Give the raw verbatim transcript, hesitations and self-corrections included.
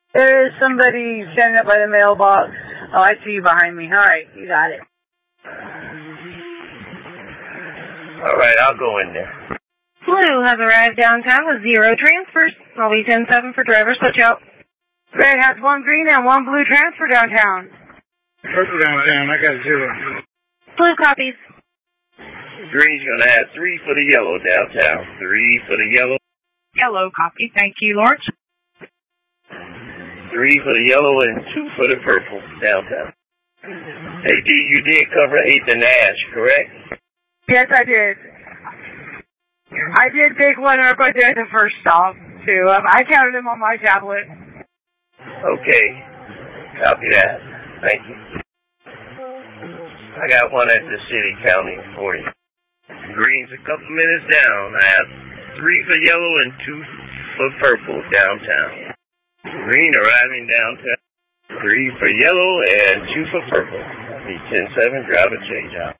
There is somebody standing up by the mailbox. Oh, I see you behind me. All right, you got it. All right, I'll go in there. Blue has arrived downtown with zero transfers. I'll be ten seven for driver switch out. Red has one green and one blue transfer downtown. Purple downtown, I got zero. Blue copies. Green's gonna have three for the yellow downtown. Three for the yellow. Yellow copy. Thank you, Lawrence. Three for the yellow and two for the purple downtown. Hey, D, you did cover eighth and Ash, correct? Yes, I did. I did pick one up right there at the first stop, too. Um, I counted them on my tablet. Okay. Copy that. Thank you. I got one at the city county for you. Green's a couple minutes down. I have three for yellow and two for purple downtown. Green arriving downtown. Three for yellow and two for purple. Be ten seven, driver change out.